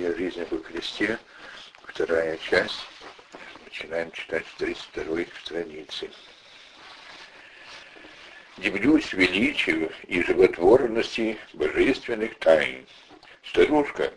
Моя жизнь во Христе, вторая часть. Начинаем читать с 32-й страницы. Дивлюсь величию и животворности божественных тайн. Старушка,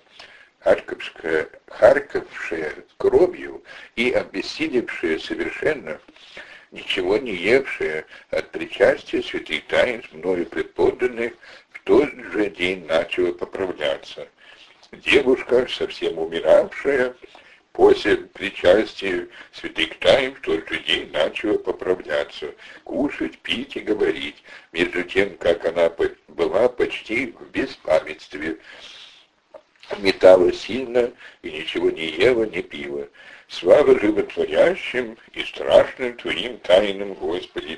харкавшая кровью и обессилевшая совершенно, ничего не евшая от причастия святых тайн мною преподанных, в тот же день начала поправляться. Девушка, совсем умиравшая, после причастия святых тайн в тот же день начала поправляться, кушать, пить и говорить, между тем, как она была почти в беспамятстве, метала сильно и ничего не ела, не пила. Слава животворящим и страшным Твоим тайнам, Господи!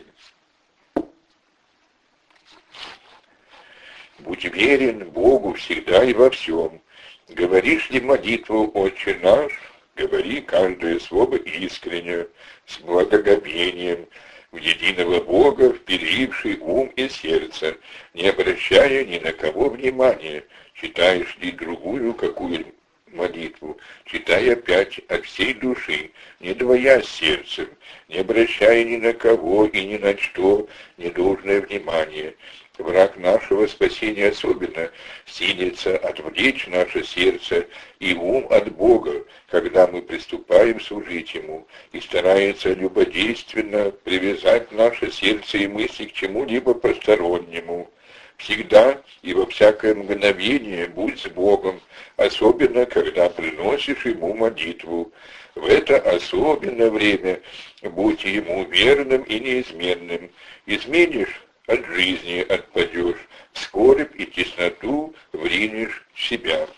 Будь верен Богу всегда и во всем. Говоришь ли молитву «Отче наш», говори каждое слово искренне, с благоговением, в единого Бога, вперивший ум и сердце, не обращая ни на кого внимания. Читаешь ли другую какую молитву, читай опять от всей души, не двоясь сердцем, не обращая ни на кого и ни на что недолжное внимание. Враг нашего спасения особенно силится отвлечь наше сердце и ум от Бога, когда мы приступаем служить Ему, и старается любодейственно привязать наше сердце и мысли к чему-либо постороннему. Всегда и во всякое мгновение будь с Богом, особенно когда приносишь Ему молитву. В это особенное время будь Ему верным и неизменным. Изменишь — от жизни отпадешь, в скорбь и тесноту вринешь себя.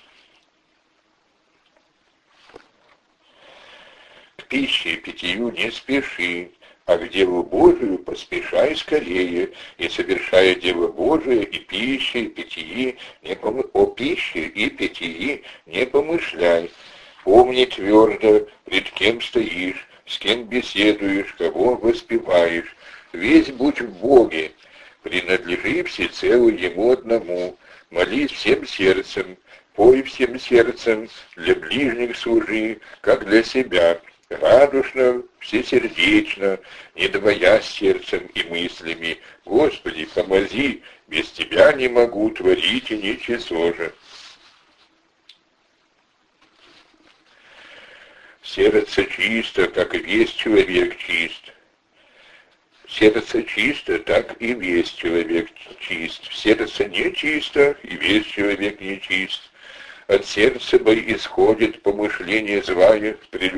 К пище и питью не спеши, а к Деву Божию поспешай скорее, и совершая Дева Божие и пище, и питьи, о пище и питьи не помышляй. Помни твердо, пред кем стоишь, с кем беседуешь, кого воспеваешь. Весь будь в Боге, принадлежи всецело Ему одному, молись всем сердцем, пой всем сердцем, для ближних служи, как для себя, радушно, всесердечно, не двоясь сердцем и мыслями. Господи, помози, без Тебя не могу творить и ничего же. Сердце чисто, как и весь человек чист. Сердце чисто, так и весь человек чист. Сердце нечисто, и весь человек нечист. От сердца исходит помышление злая,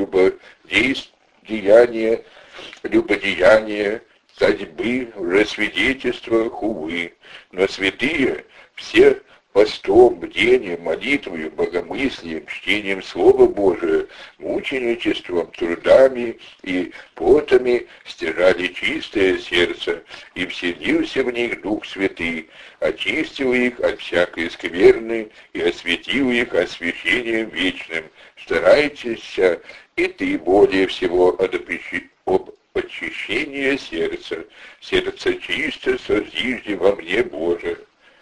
любодеяние, татьбы, лжесвидетельства, хувы. Но святые все постом, бдением, молитвою, богомыслием, чтением Слова Божия, мученичеством, трудами и потами стяжали чистое сердце, и вселился в них Дух Святый, очистил их от всякой скверны и осветил их освящением вечным. Старайтесь, и ты более всего об очищении сердца. Сердце чисто созижди во мне, Боже.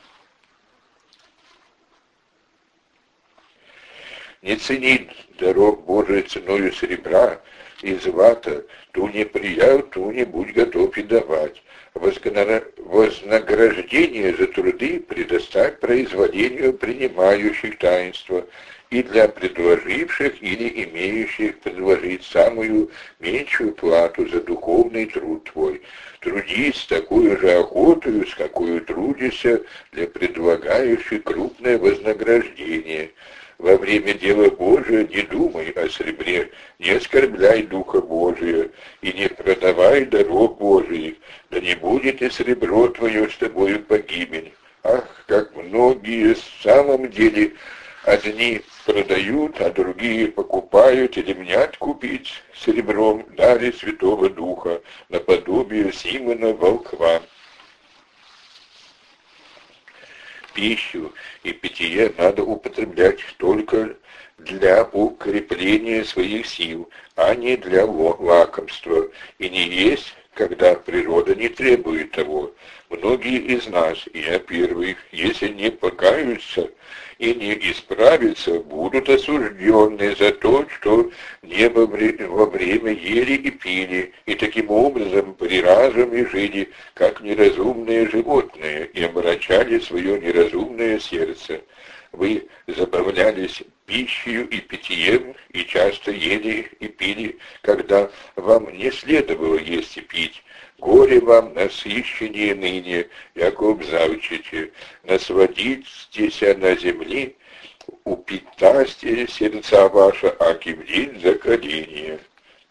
Не цени дорог Божия ценою серебра и злата, ту не приял, ту не будь готов и давать. Вознаграждение за труды предоставь производению принимающих таинства и для предложивших или имеющих предложить самую меньшую плату за духовный труд твой. Трудись с такой же охотою, с какой трудишься для предлагающих крупное вознаграждение. Во время дела Божия не думай о серебре, не оскорбляй Духа Божия и не продавай дорог Божиих, да не будет и серебро твое с тобою погибель. Ах, как многие в самом деле одни продают, а другие покупают или мнят купить серебром дары Святого Духа, наподобие Симона Волхва. Пищу и питье надо употреблять только для укрепления своих сил, а не для лакомства, и не есть когда природа не требует того. Многие из нас, и я первый, если не покаются и не исправятся, будут осуждены за то, что не во время ели и пили, и таким образом при разуме жили, как неразумные животные, и омрачали свое неразумное сердце. Вы забавлялись пищей и питьем, и часто ели и пили, когда вам не следовало есть и пить. Горе вам насыщение ныне, Яков завчите, насводитеся на земли, упитасте сердца ваша, аки в день закаления.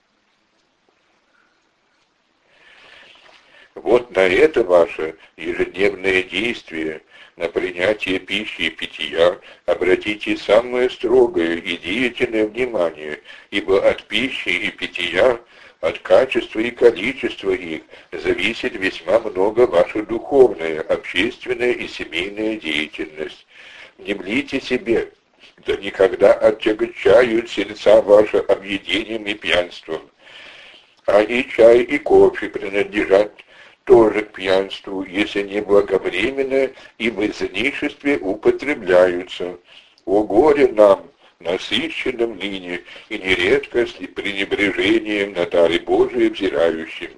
Вот на это ваше ежедневное действие, на принятие пищи и питья, обратите самое строгое и деятельное внимание, ибо от пищи и питья, от качества и количества их зависит весьма много ваша духовная, общественная и семейная деятельность. Не млите себе, да никогда отягчают сердца ваши объедением и пьянством. А и чай, и кофе принадлежат тоже к пьянству, если не благовременно и в излишестве употребляются. О горе нам, насыщенным ныне, и нередко с пренебрежением на дары Божие взирающим.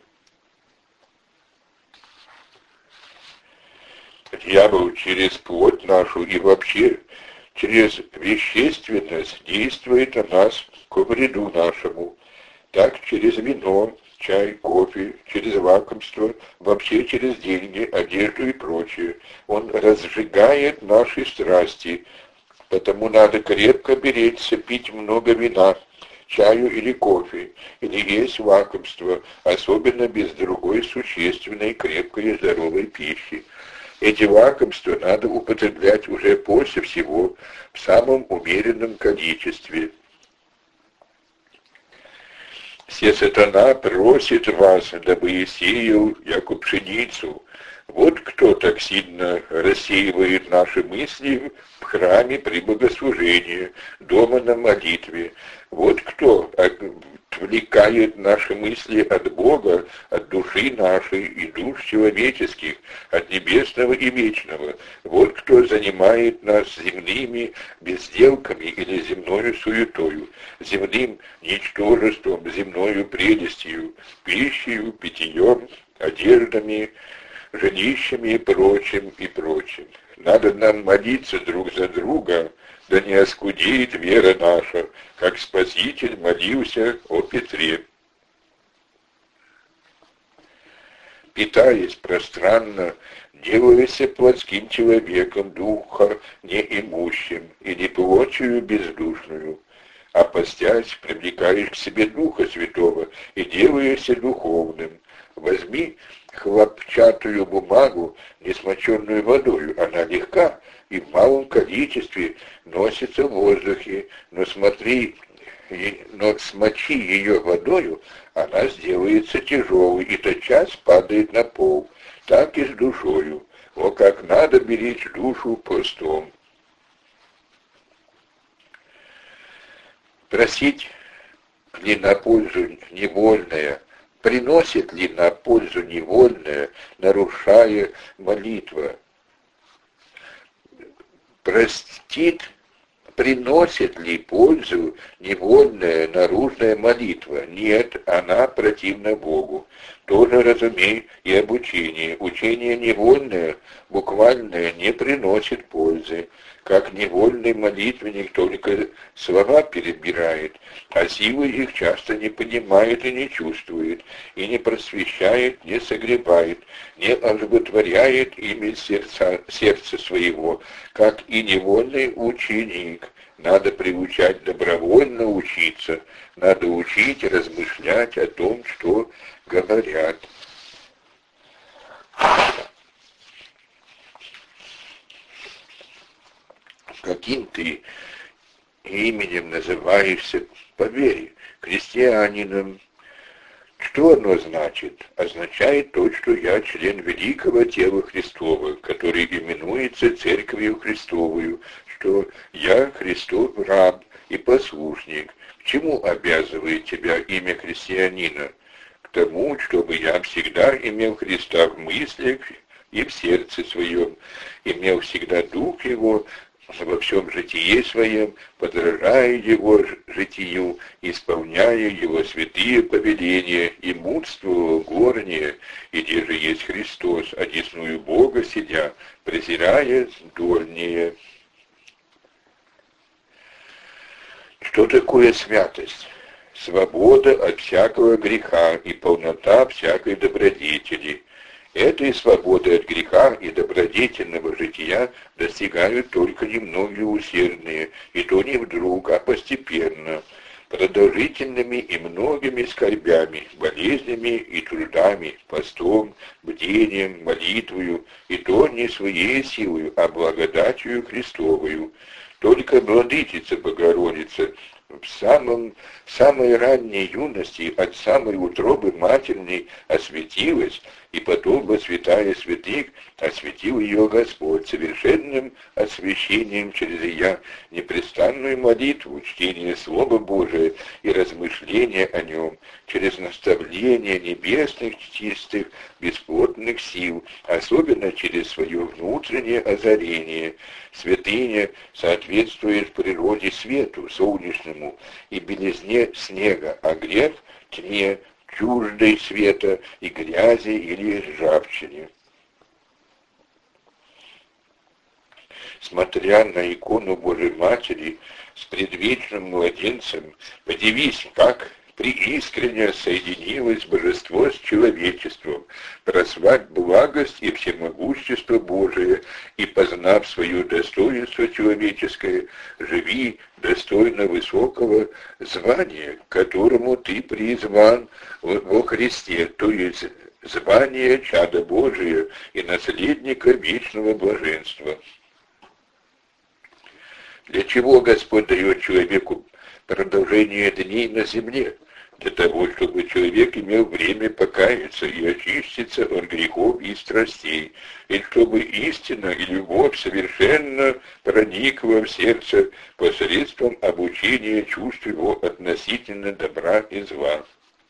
Дьявол через плоть нашу и вообще через вещественность действует на нас ко вреду нашему. Так через вино, чай, кофе, через лакомство, вообще через деньги, одежду и прочее. Он разжигает наши страсти, потому надо крепко беречься пить много вина, чаю или кофе, или есть лакомство, особенно без другой существенной, крепкой и здоровой пищи. Эти лакомства надо употреблять уже после всего в самом умеренном количестве. Се сатана просит вас, дабы и сеял, яку пшеницу. Вот кто так сильно рассеивает наши мысли в храме при богослужении, дома на молитве. Вот кто отвлекает наши мысли от Бога, от души нашей и душ человеческих, от небесного и вечного. Вот кто занимает нас земными безделками или земною суетою, земным ничтожеством, земною прелестью, пищей, питьем, одеждами, жилищами и прочим, и прочим. Надо нам молиться друг за друга, да не оскудеет вера наша, как Спаситель молился о Петре. Питаясь пространно, делаясь плотским человеком, духа неимущим и не плотью бездушную, а постясь, привлекаешь к себе Духа Святого и делаешься духовным. Возьми хлопчатую бумагу, не смоченную водою, она легка и в малом количестве носится в воздухе, но смочи ее водою, она сделается тяжелой и тотчас падает на пол. Так и с душою. О, как надо беречь душу постом. Просить ли на пользу невольное, приносит ли на пользу невольное, нарушая молитва? Простит, приносит ли пользу невольная наружная молитва? Нет, она противна Богу. Тоже разумей и обучение. Учение невольное, буквальное, не приносит пользы. Как невольный молитвенник только слова перебирает, а силы их часто не понимает и не чувствует, и не просвещает, не согревает, не оживотворяет ими сердце своего, как и невольный ученик. Надо приучать добровольно учиться, надо учить и размышлять о том, что говорят. Каким ты именем называешься по вере? Христианином. Что оно значит? Означает то, что я член великого тела Христова, который именуется Церковью Христовую, что я Христов раб и послушник. К чему обязывает тебя имя христианина? к тому, чтобы я всегда имел Христа в мыслях и в сердце своем, имел всегда Дух Его во всем житии своем, подражая Его житию, исполняя Его святые повеления, и мудствовал горнее, и где же есть Христос, одесную Бога сидя, презирая дольнее. Что такое святость? Свобода от всякого греха и полнота всякой добродетели. Этой свободы от греха и добродетельного жития достигают только немногие усердные, и то не вдруг, а постепенно, продолжительными и многими скорбями, болезнями и трудами, постом, бдением, молитвою, и то не своей силою, а благодатью Христовою. Только Владычица Богородица в самой ранней юности, от самой утробы матерной осветилась, и потом, святая святых, осветил ее Господь совершенным освящением через ее непрестанную молитву, чтение Слова Божия и размышления о нем, через наставление небесных чистых бесплотных сил, особенно через свое внутреннее озарение. Святыня соответствует природе свету, солнечному и белизне снега, а грех — тьме, чуждой света и грязи или ржавчине. Смотря на икону Божьей Матери с предвечным младенцем, подивись, как преискренне соединилось божество с человечеством, прославь благость и всемогущество Божие, и, познав свое достоинство человеческое, живи достойно высокого звания, к которому ты призван во Христе, то есть звание чада Божия и наследника вечного блаженства. Для чего Господь дает человеку продолжение дней на земле? Для того, чтобы человек имел время покаяться и очиститься от грехов и страстей, и чтобы истина и любовь совершенно проникла в сердце посредством обучения чувств его относительно добра и зла.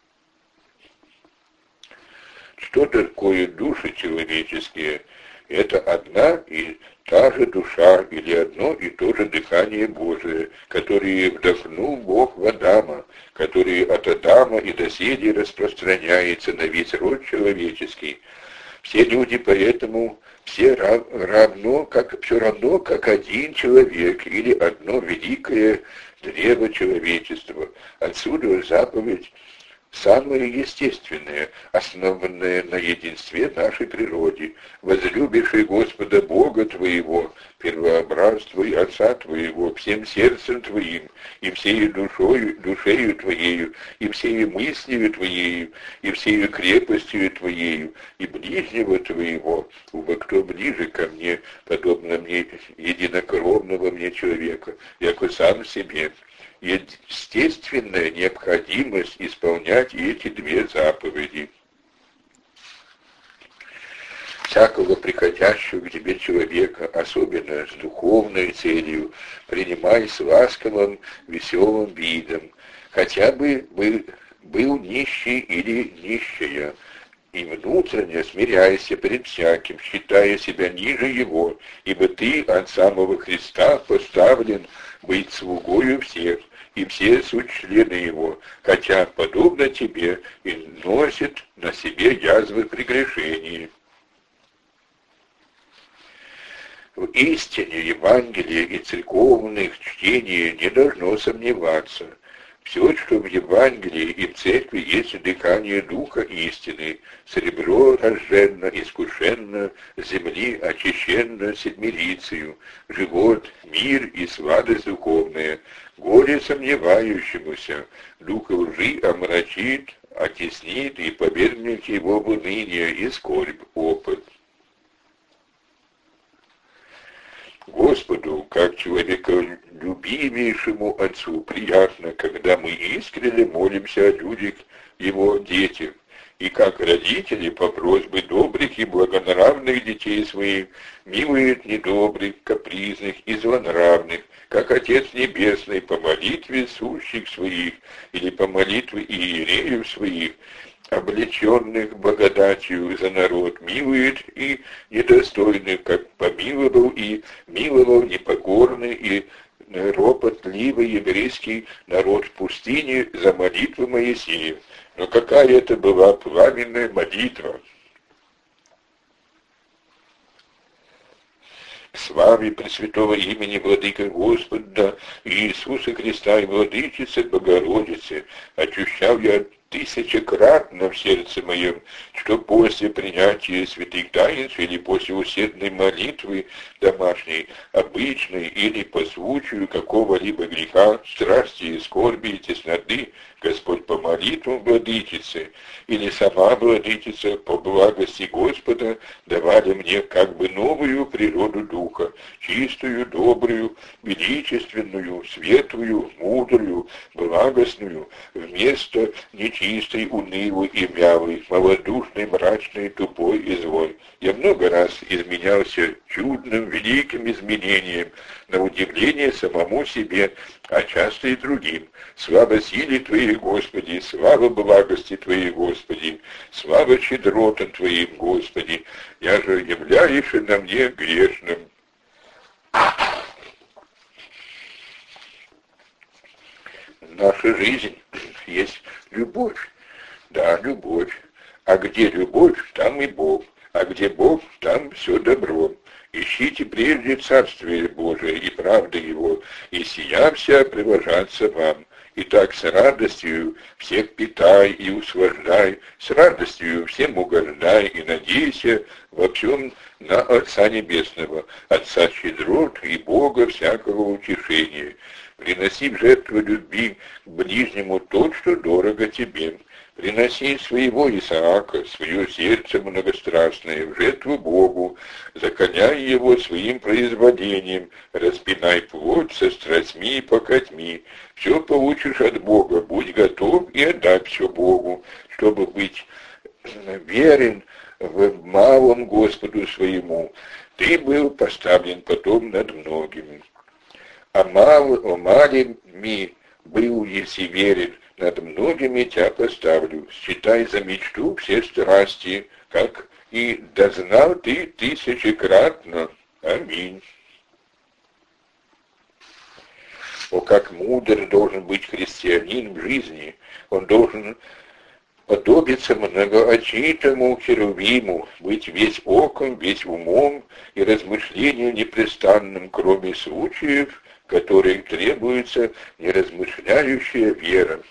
Что такое души человеческие? Это одна и та же душа или одно и то же дыхание Божие, которое вдохнул Бог в Адама, которое от Адама и доселе распространяется на весь род человеческий. Все люди поэтому все равно, как один человек или одно великое древо человечества. Отсюда заповедь самое естественное, основанное на единстве нашей природе, возлюбивший Господа Бога твоего, первообразство и Отца твоего, всем сердцем твоим, и всею душею твоею, и всею мыслью твоею, и всею крепостью твоею, и ближнего твоего, ибо кто ближе ко мне, подобно мне единокровного мне человека, яко сам себе. Естественная необходимость исполнять эти две заповеди. Всякого приходящего к тебе человека, особенно с духовной целью, принимай с ласковым, веселым видом, хотя бы был нищий или нищая, и внутренне смиряйся пред всяким, считая себя ниже его, ибо ты от самого Христа поставлен быть слугою всех, и все суть члены его, хотя, подобно тебе, и носит на себе язвы прегрешений. В истине Евангелия и церковных чтений не должно сомневаться. Все, что в Евангелии и в Церкви есть дыхание Духа истины, серебро рожденно, искушенно, земли очищенно седмирицею, живот, мир и сладость духовная, горе сомневающемуся, дух лжи омрачит, оттеснит и повергнет его в уныние и скорбь опыт. Господу, как человеколюбивейшему Отцу, приятно, когда мы искренне молимся о людях, Его детях, и как родители по просьбе добрых и благонравных детей своих милуют недобрых, капризных и злонравных, как Отец Небесный по молитве сущих своих или по молитве иереев своих, облеченных благодатью за народ, милует и недостойных, как помиловал и миловал непокорный и ропотливый еврейский народ в пустыне за молитву Моисея. Но какая это была пламенная молитва! Славе Пресвятого имени Владыка Господа Иисуса Христа и Владычицы Богородицы, ощущал я тысячекратно в сердце моем, что после принятия святых таинств или после усердной молитвы домашней, обычной или по случаю какого-либо греха, страсти, скорби и тесноты, Господь по молитвам Владычицы или сама Владычица по благости Господа давали мне как бы новую природу Духа, чистую, добрую, величественную, светлую, мудрую, благостную, вместо нечистой, унылой и вялой, малодушной, мрачной, тупой и злой. Я много раз изменялся чудным, великим изменением, на удивление самому себе, а часто и другим. Слава силе Твоей, Господи, слава благости Твоей, Господи, слава щедротам Твоим, Господи, я же являешься на мне грешным. Наша жизнь есть любовь. Да, любовь. А где любовь, там и Бог. А где Бог, там все добро. Ищите прежде Царствие Божие и правды Его, и сия вся приложаться вам. Итак, с радостью всех питай и услаждай, с радостью всем угождай и надейся во всем на Отца Небесного, Отца щедрот и Бога всякого утешения. Приноси в жертву любви к ближнему то, что дорого тебе. Приноси своего Исаака, свое сердце многострастное, в жертву Богу, закаляй его своим производением, распинай плоть со страстьми и покатьми. Все получишь от Бога, будь готов и отдай все Богу, чтобы быть верен в малом Господу своему. Ты был поставлен потом над многими. А малыми был, если верен, над многими тебя поставлю. Считай за мечту все страсти, как и дознал ты тысячекратно. Аминь. О, как мудр должен быть христианин в жизни! Он должен подобиться многоочитому Херувиму, быть весь оком, весь умом и размышлением непрестанным, кроме случаев, которым требуется неразмышляющая вера.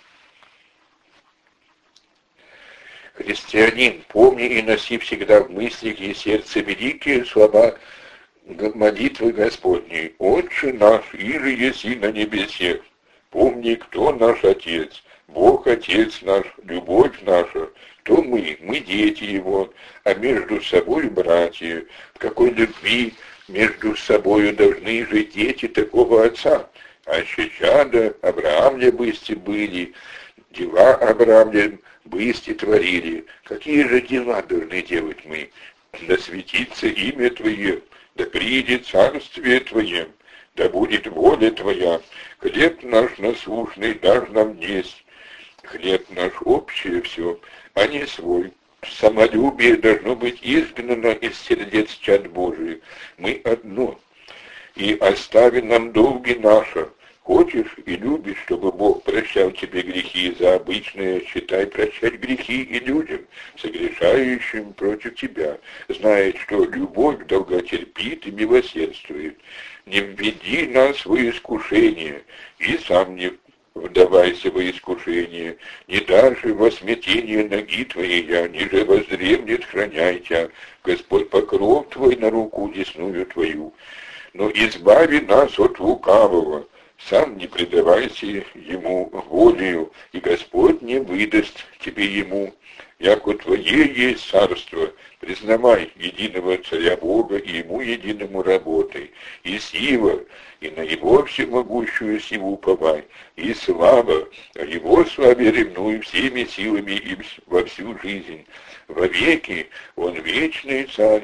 Христианин, помни и носи всегда в мыслях и сердце великие слова молитвы Господней. Отче наш, иже еси на небесе, помни, кто наш Отец, Бог Отец наш, любовь наша, то мы дети Его, а между собой братья, в какой любви между собою должны жить дети такого Отца. А еще чада Авраамля бысти были, дела Авраамля бысти творили. Какие же дела должны делать мы? Да светится имя Твое, да придет царствие Твое, да будет воля Твоя. Хлеб наш насущный дашь нам есть. Хлеб наш общее все, а не свой. Самолюбие должно быть изгнано из сердец чад Божиих. Мы одно. И остави нам долги наши. Хочешь и любишь, чтобы Бог прощал тебе грехи за обычное, считай прощать грехи и людям, согрешающим против тебя, зная, что любовь долготерпит и милосердствует. Не введи нас в искушение, и сам не вдавайся во искушение, не даже во смятение ноги твоей я, ниже воздремнет, храняй тебя, Господь покров твой на руку десную твою. Но избави нас от лукавого, сам не предавайся ему волею, и Господь не выдаст тебе ему. Яко Твое есть царство, признавай единого Царя Бога и Ему единому работай, и сила, и на Его всемогущую силу уповай, и слава, о Его славе ревнуй всеми силами и во всю жизнь. Вовеки Он вечный Царь,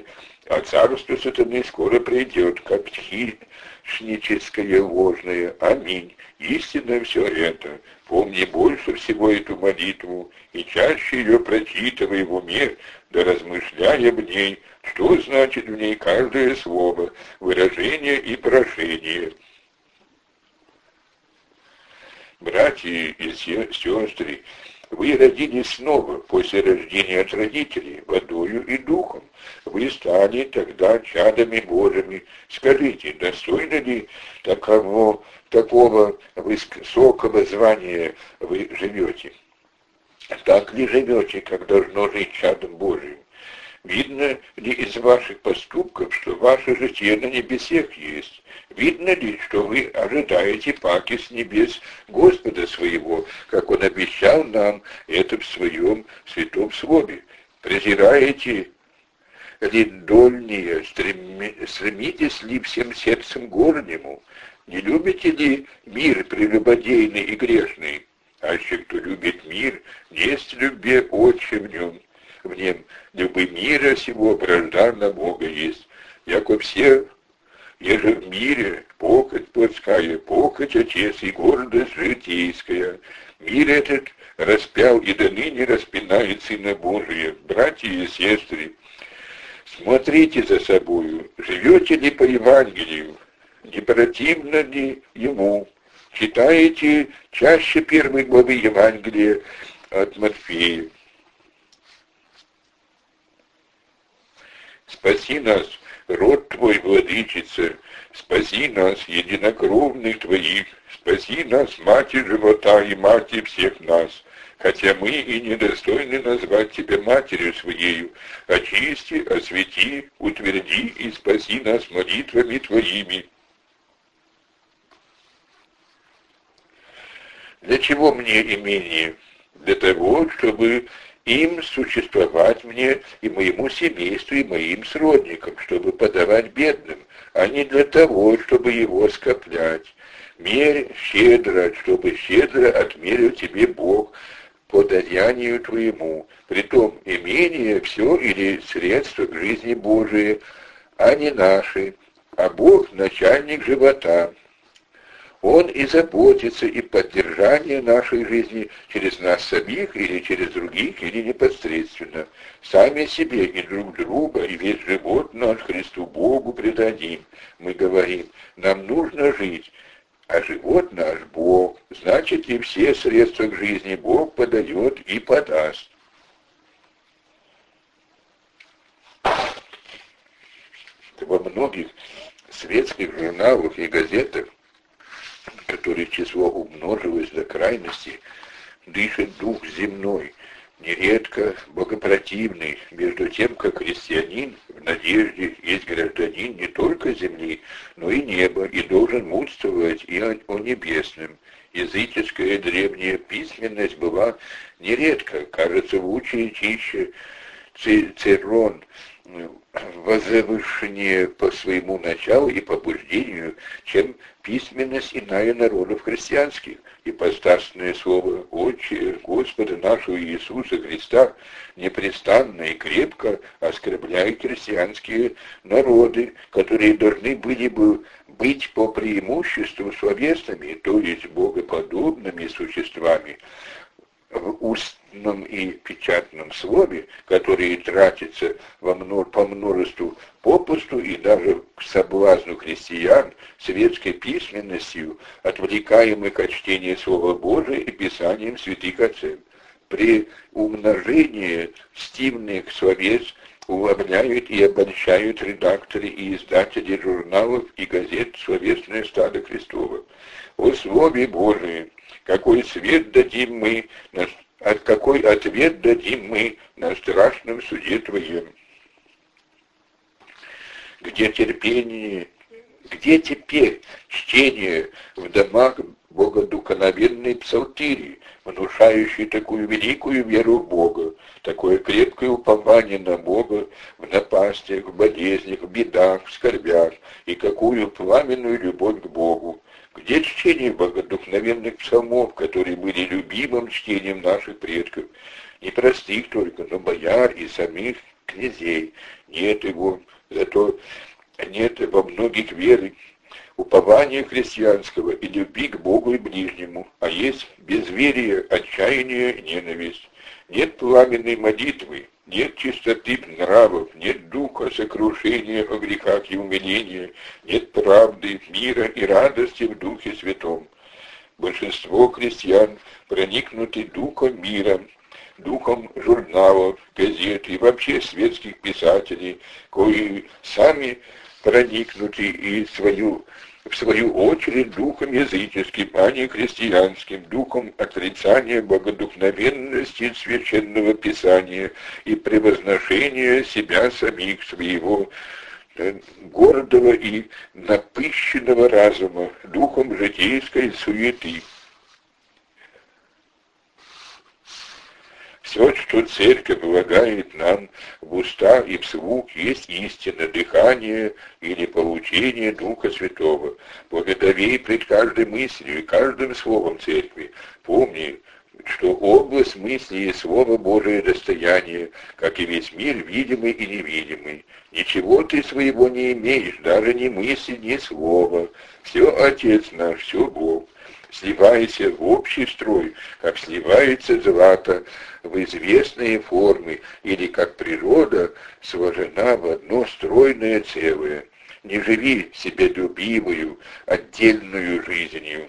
А царство сатаны скоро придет, как хищническое ложное. Аминь. Истинно все это. Помни больше всего эту молитву, и чаще ее прочитывай в уме, да размышляя в ней, что значит в ней каждое слово, выражение и прошение. Братья и сестры, вы родились снова после рождения от родителей, водою и духом. Вы стали тогда чадами Божьими. Скажите, достойно ли такого высокого звания вы живете? Так ли живете, как должно жить чадом Божьим? Видно ли из ваших поступков, что ваше житие на небесах есть? Видно ли, что вы ожидаете паки с небес Господа своего, как Он обещал нам это в Своем святом слове? Презираете ли дольнее, стремитесь ли всем сердцем горнему? Не любите ли мир прелюбодейный и грешный? А еще кто любит мир, есть любви отче в нем. В нем любы мира сего вражда Бога есть, яко все, еже в мире, похоть плотская, похоть отец и гордость житейская. Мир этот распял и до ныне распинает Сына Божия. Братья и сестры, смотрите за собою, живете ли по Евангелию, не противно ли ему, читаете чаще первой главы Евангелия от Матфея. Спаси нас, род Твой, Владычица, спаси нас, единокровных Твоих, спаси нас, Матерь живота и Матерь всех нас, хотя мы и недостойны назвать Тебя Матерью Своею, очисти, освети, утверди и спаси нас молитвами Твоими. Для чего мне имение? Для того, чтобы им существовать мне и моему семейству, и моим сродникам, чтобы подавать бедным, а не для того, чтобы его скоплять. Мерь щедро, чтобы щедро отмерил тебе Бог по даянию твоему. Притом имение все или средства к жизни Божией, а не наши, а Бог начальник живота. Он и заботится и поддержание нашей жизни через нас самих, или через других, или непосредственно. Сами себе и друг друга, и весь живот наш Христу Богу предадим. Мы говорим, нам нужно жить, а живот наш Бог, значит и все средства к жизни Бог подает и подаст. Во многих светских журналах и газетах, которые число умножилось до крайности, дышит дух земной, нередко богопротивный, между тем, как христианин в надежде есть гражданин не только земли, но и неба, и должен мудствовать и о небесном. Языческая древняя письменность была нередко, кажется, лучше и чище. Цицерон возвышеннее по своему началу и побуждению, чем письменность иная народов христианских, и постарственное слово «Отче Господа нашего Иисуса Христа» непрестанно и крепко оскорбляет христианские народы, которые должны были бы быть по преимуществу словесными, то есть богоподобными существами, в устном и печатном слове, которые тратятся по множеству попусту и даже к соблазну христиан светской письменностью, отвлекаемых от чтения Слова Божия и писанием святых отцов. При умножении стивных словес уловляют и обольщают редакторы и издатели журналов и газет «Словесное стадо Христово». О Слове Божие! Какой свет дадим мы, какой ответ дадим мы на страшном суде Твоем? Где терпение, где теперь чтение в домах богодухновенной псалтири, внушающей такую великую веру в Бога, такое крепкое упование на Бога в напастях, в болезнях, в бедах, в скорбях, и какую пламенную любовь к Богу? Где чтение богодухновенных псалмов, которые были любимым чтением наших предков, не простых только, но бояр и самих князей? Нет его Зато нет во многих веры, упования христианского и любви к Богу и ближнему, а есть безверие, отчаяние, ненависть. Нет пламенной молитвы, нет чистоты нравов, нет духа сокрушения о грехах и умиления, нет правды, мира и радости в Духе Святом. Большинство христиан проникнуты духом мира, духом журналов, газет и вообще светских писателей, кои сами проникнуты и в свою очередь духом языческим, а не христианским, духом отрицания богодухновенности священного писания и превозношения себя самих, своего гордого и напыщенного разума, духом житейской суеты. Все, что Церковь влагает нам в уста и в слух, есть истина, дыхание или получение Духа Святого. Благоговей пред каждой мыслью и каждым словом Церкви. Помни, что область мысли и Слова Божие достояние, как и весь мир, видимый и невидимый. Ничего ты своего не имеешь, даже ни мысли, ни слова. Все Отец наш, все Бог. Сливайся в общий строй, как сливается злато в известные формы, или как природа сложена в одно стройное целое. Не живи себялюбивую, отдельную жизнью.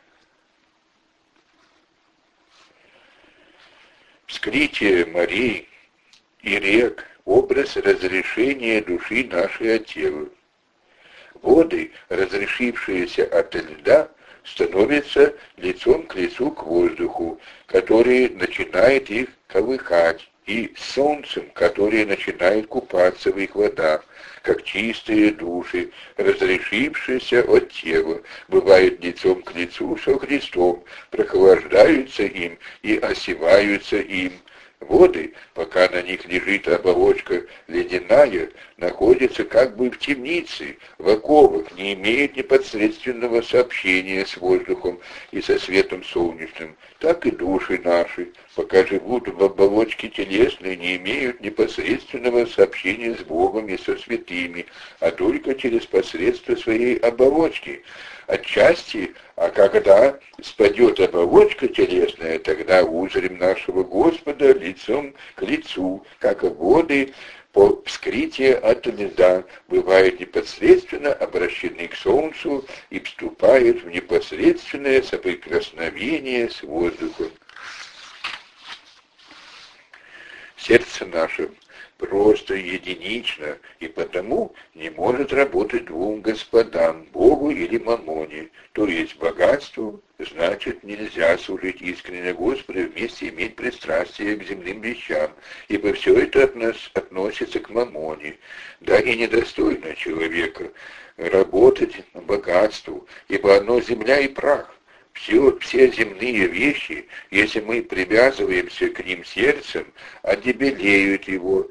Вскрытие морей и рек — образ разрешения души нашей от тела. Воды, разрешившиеся от льда, становятся лицом к лицу к воздуху, который начинает их колыхать, и солнцем, которое начинает купаться в их водах, как чистые души, разрешившиеся от тела, бывают лицом к лицу со Христом, прохлаждаются им и осеваются им. Воды, пока на них лежит оболочка ледяная, находятся как бы в темнице, в оковах, не имеют непосредственного сообщения с воздухом и со светом солнечным. Так и души наши, пока живут в оболочке телесной, не имеют непосредственного сообщения с Богом и со святыми, а только через посредство своей оболочки. Отчасти, а когда спадет оболочка телесная, тогда узрим нашего Господа лицом к лицу, как воды по вскрытии от льда бывают непосредственно обращены к солнцу и вступают в непосредственное соприкосновение с воздухом. Сердце наше просто единично, и потому не может работать двум господам, Богу или Мамоне, то есть богатству, значит, нельзя служить искренне Господу, вместе иметь пристрастие к земным вещам, ибо все это от нас относится к Мамоне, да и недостойно человека работать богатству, ибо оно земля и прах. Все земные вещи, если мы привязываемся к ним сердцем, одебелеют его,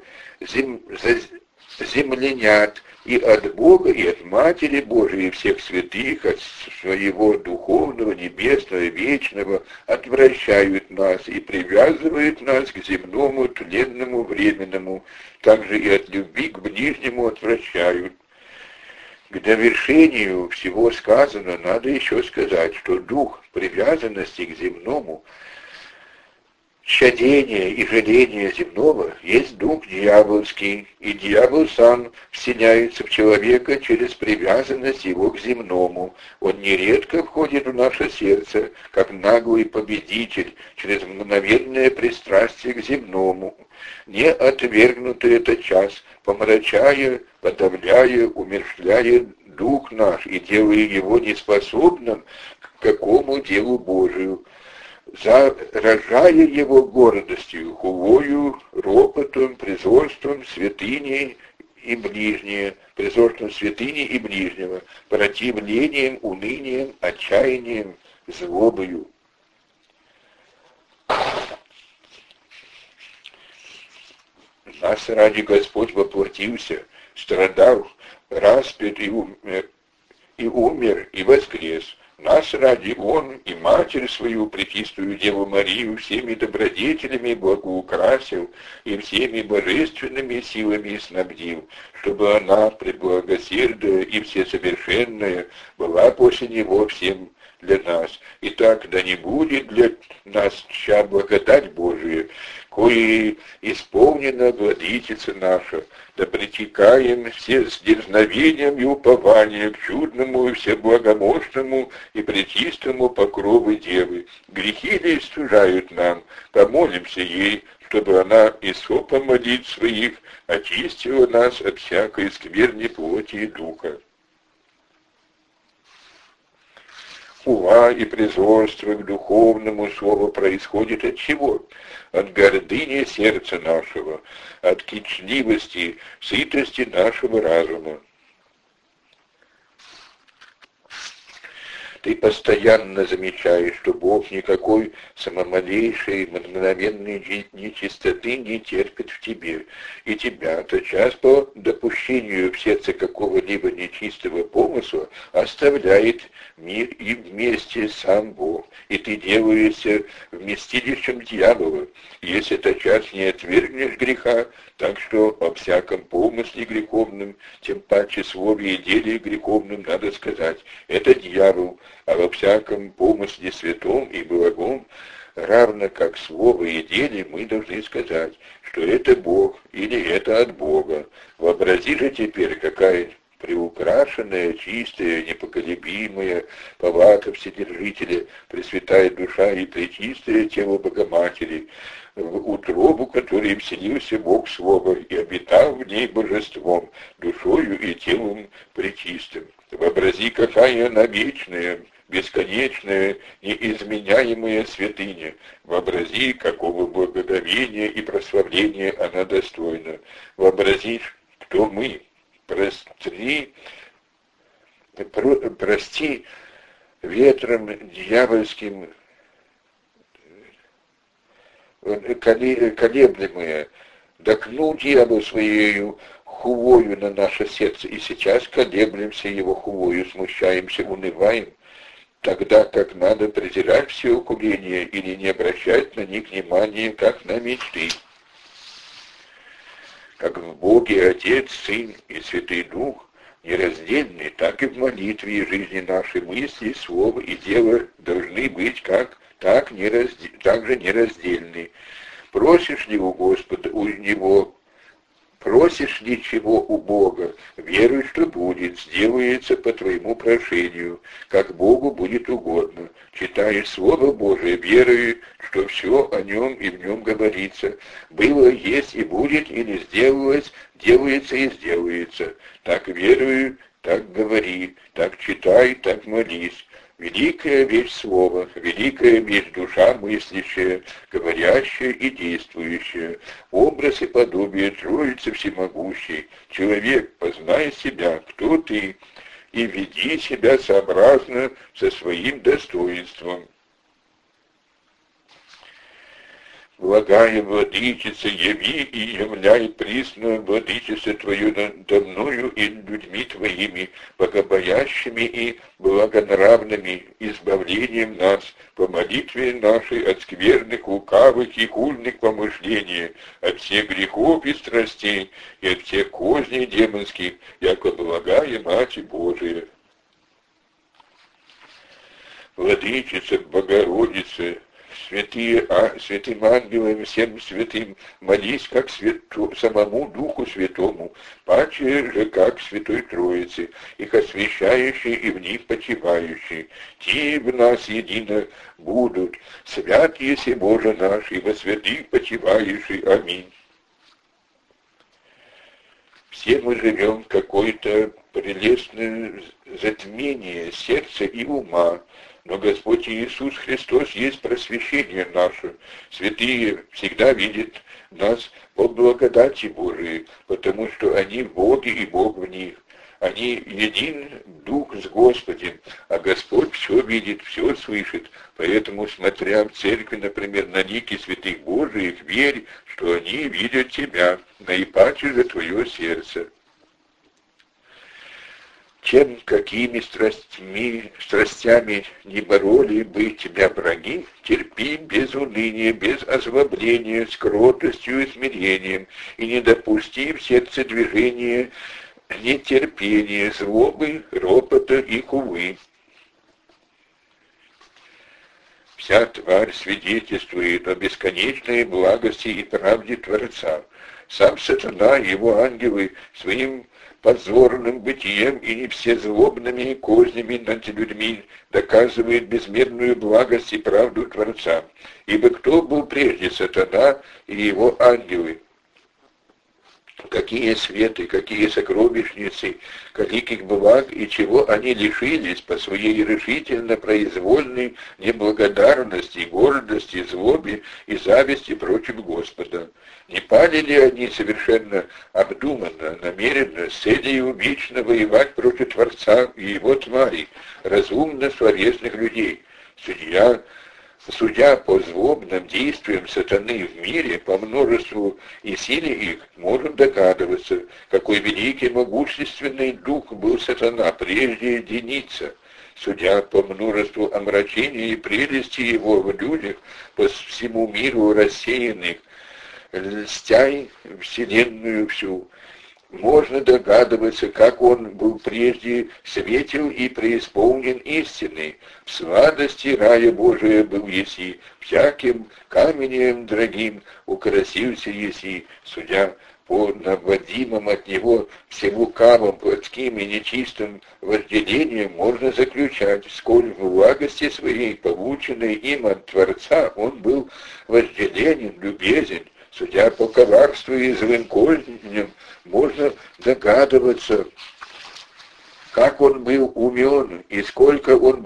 земленят и от Бога, и от Матери Божией, и всех святых, от своего духовного, небесного, вечного, отвращают нас и привязывают нас к земному, тленному, временному, также и от любви к ближнему отвращают. К довершению всего сказанного надо еще сказать, что дух привязанности к земному, щадения и жаления земного есть дух дьявольский, и дьявол сам вселяется в человека через привязанность его к земному. Он нередко входит в наше сердце, как наглый победитель, через мгновенное пристрастие к земному. Не отвергнутый этот час, помрачая, подавляя, умерщвляя дух наш и делая его неспособным к какому делу Божию, заражая его гордостью, хулою, ропотом, призорством, святыней и ближнее, призорством святыни и ближнего, противлением, унынием, отчаянием, злобою. Нас ради Господь воплотился, страдал, распят и умер, и воскрес. Нас ради Он и Матерь свою, пречистую Деву Марию, всеми добродетелями благоукрасил и всеми божественными силами снабдил, чтобы она, преблагосердная и всесовершенная, была после Него всем для нас. Итак, да не будет для нас чья благодать Божия, кое исполнена Владычица наша, да притекаем все с дерзновением и упованием к чудному и всеблагомощному и пречистому покрову Девы. Грехи ли стужают нам, помолимся ей, чтобы она исопом молитв своих очистила нас от всякой скверни плоти и духа. Ума и презренство к духовному слову происходит от чего? От гордыни сердца нашего, от кичливости, сытости нашего разума. Ты постоянно замечаешь, что Бог никакой самомалейшей, мгновенной нечистоты не терпит в тебе, и тебя тотчас по допущению в сердце какого-либо нечистого помысла оставляет мир и вместе сам Бог, и ты делаешься вместилищем дьявола, если тотчас не отвергнешь греха, так что о всяком помысле греховном, тем паче слове и деле греховном надо сказать, это дьявол, а во всяком помысле святом и благом, равно как слово и деле, мы должны сказать, что это Бог или это от Бога. Вообрази же теперь, какая приукрашенная, чистая, непоколебимая палата Вседержителя, пресвятая душа и пречистое тело Богоматери, в утробу которой вселился Бог Слова и обитал в ней божеством, душою и телом пречистым. Вообрази, какая она вечная, бесконечная, неизменяемая святыня. Вообрази, какого благоговения и прославления она достойна. Вообрази, кто мы. Прости ветром дьявольским колеблемые, докну дьявол своею хувою на наше сердце, и сейчас колеблемся его хувою, смущаемся, унываем, тогда как надо презирать все укурения или не обращать на них внимания, как на мечты. Как в Боге Отец, Сын и Святый Дух нераздельны, так и в молитве и жизни нашей мысли, слова и дела должны быть так же нераздельны. Просишь ли у Господа, у Него, просишь ли чего у Бога, веруй, что будет, сделается по твоему прошению, как Богу будет угодно. Читаешь Слово Божие, веруй, что все о Нем и в Нем говорится. Было, есть и будет, или сделалось, делается и сделается. Так веруй, так говори, так читай, так молись. Великая вещь Слова, великая вещь душа мыслящая, говорящая и действующая, образ и подобие Троицы Всемогущей. Человек, познай себя, кто ты, и веди себя сообразно со своим достоинством. Благая Владычица, яви и являй присно Владычице Твою надо мною и людьми Твоими, богобоящими и благонравными, избавлением нас по молитве нашей от скверных, лукавых и хульных помышлений, от всех грехов и страстей и от всех козней демонских, яко благая Мать Божия. Владычица, Богородица, святым ангелам, всем святым, молись как самому Духу Святому, паче же как Святой Троице, их освящающий и в них почивающий. Те в нас едино будут, свят еси Боже наш, и во святых почивающий. Аминь. Все мы живем в какое-то прелестное затмение сердца и ума, но Господь Иисус Христос есть просвещение наше. Святые всегда видят нас по благодати Божией, потому что они в Боге и Бог в них. Они един Дух с Господем, а Господь все видит, все слышит. Поэтому, смотря в церкви, например, на лики святых Божиих, верь, что они видят тебя, наипаче же твое сердце. чем какими страстями не бороли бы тебя враги, терпи без уныния, без озлобления, с кротостью и смирением, и не допусти в сердце движения нетерпения, злобы, ропота и хулы. Вся тварь свидетельствует о бесконечной благости и правде Творца. Сам сатана и его ангелы своим позорным бытием и не всезлобными кознями над людьми доказывают безмерную благость и правду Творца. Ибо кто был прежде сатана и его ангелы? Какие светы, какие сокровищницы, каких благ и чего они лишились по своей решительно-произвольной неблагодарности, гордости, злобе и зависти против Господа. Не пали ли они совершенно обдуманно, намеренно, с целью вечно воевать против Творца и его тварей, разумно словесных людей? Судя по злобным действиям сатаны в мире, по множеству и силе их, можем догадываться, какой великий могущественный дух был сатана прежде единица. Судя по множеству омрачений и прелести его в людях, по всему миру рассеянных, льстяй вселенную всю, можно догадываться, как он был прежде светил и преисполнен истины. В сладости рая Божия был еси, всяким каменем дорогим украсился еси, судя по наводимым от него всему лукавым, плотским и нечистым вожделениям, можно заключать, сколь в благости своей, полученной им от Творца, он был вожделенен, любезен. Судя по коварству и злым козням, можно догадываться, как он был умен и сколько он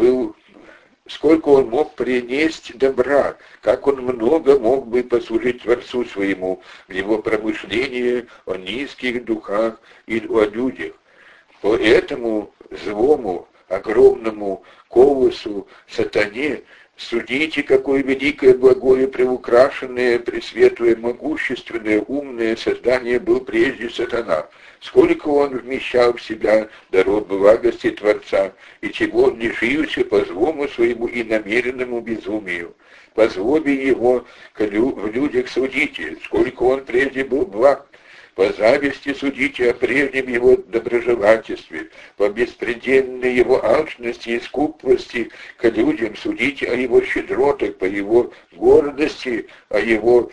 мог принести добра, как он много мог бы послужить Творцу своему в его промышлении о низких духах и о людях. По этому злому, огромному колосу сатане судите, какое великое, благое, приукрашенное, пресветлое, могущественное, умное создание был прежде сатана. Сколько он вмещал в себя даров благости Творца, и чего он лишился по злому своему и намеренному безумию. По злобе его в людях судите, сколько он прежде был благ. По зависти судите о прежнем его доброжелательстве, по беспредельной его алчности и скупости к людям судите о его щедротах, по его гордости, о его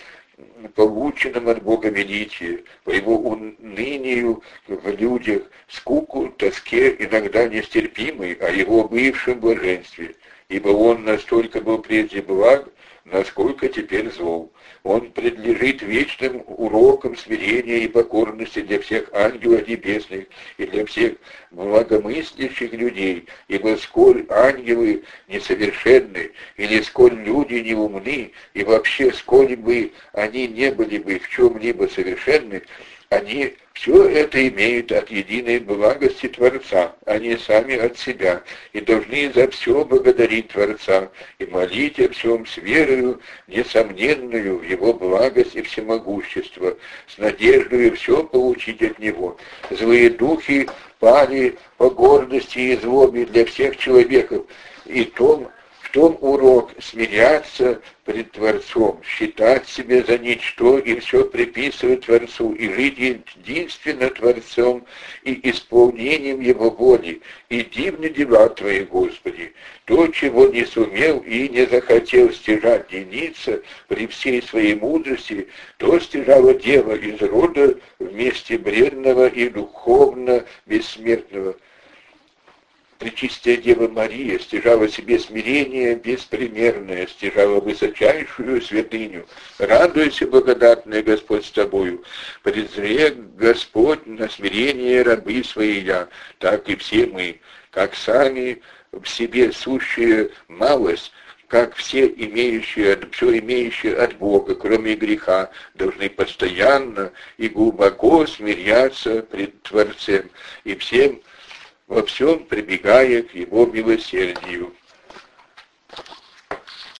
полученном от Бога величии, по его унынию в людях, скуку, тоске, иногда нестерпимой, о его бывшем блаженстве, ибо он настолько был прежде благ, насколько теперь зол. Он предлежит вечным урокам смирения и покорности для всех ангелов небесных и для всех благомыслящих людей, ибо сколь ангелы несовершенны, или сколь люди неумны, и вообще сколь бы они не были бы в чем-либо совершенны, они все это имеют от единой благости Творца, они сами от себя, и должны за все благодарить Творца и молить о всем с верою, несомненную в Его благость и всемогущество, с надеждой все получить от Него. Злые духи пали по гордости и злобе для всех человеков, и в том урок смиряться пред Творцом, считать себя за ничто и все приписывать Творцу, и жить единственно Творцом и исполнением Его воли, и дивны дела Твои, Господи. То, чего не сумел и не захотел стяжать единица при всей своей мудрости, то стяжало дело из рода вместе бредного и духовно бессмертного. Пречистая Дева Мария стяжала себе смирение беспримерное, стяжала высочайшую святыню. Радуйся, благодатная Господь с тобою. Презре, Господь, на смирение рабы свои я, так и все мы, как сами в себе сущая малость, как все имеющие от Бога, кроме греха, должны постоянно и глубоко смиряться пред Творцем, и во всем прибегая к Его милосердию.